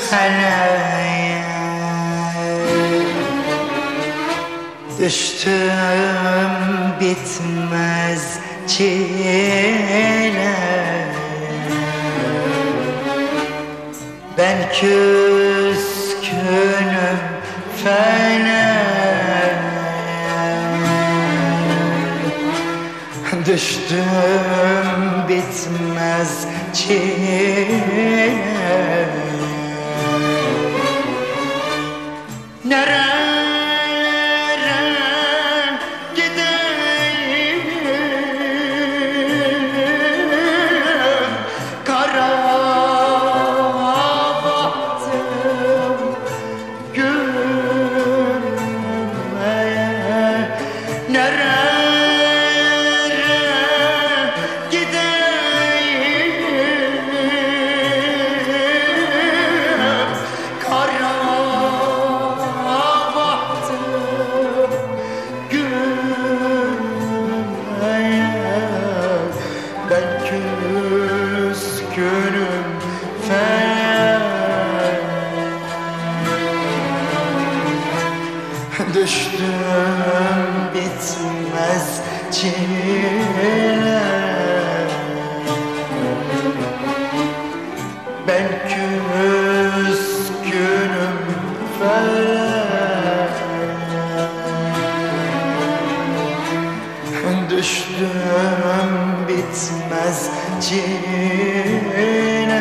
feleğe düştüm bitmez çile. Ben küskünüm feleğe düştüm bitmez çile. Nerelere gideyim, kara bahtım gülmeye. Nerelere gideyim, kara ben küskünüm feleğe düştüm bitmez çile. Ben küskünüm feleğe düştüm bitmez çile.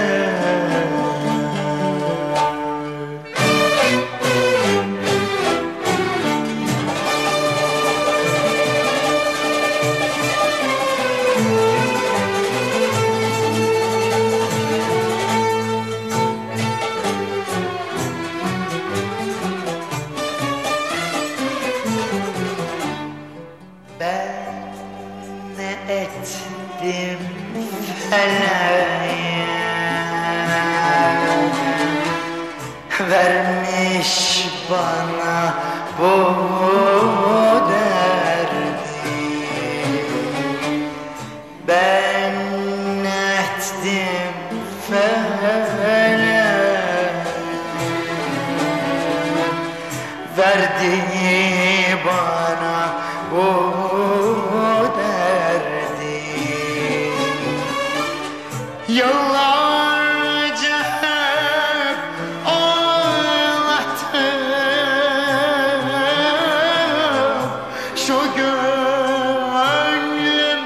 Ben ne ettim feleğe, vermiş bana bu derdi. Ben ne ettim feleğe, verdi bana bu derdi. Yıllarca hep ağlattım, şu gönlüm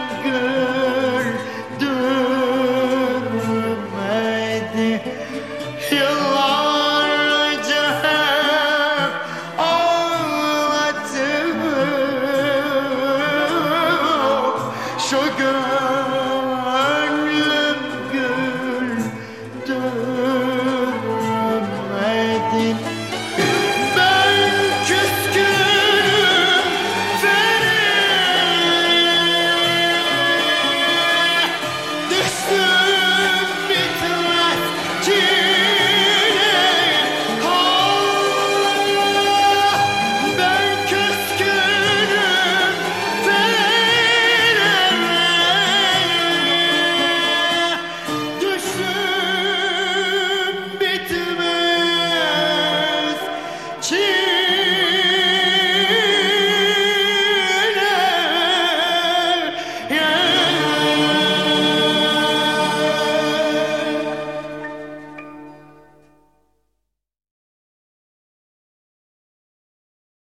güldürmedi. Yıllarca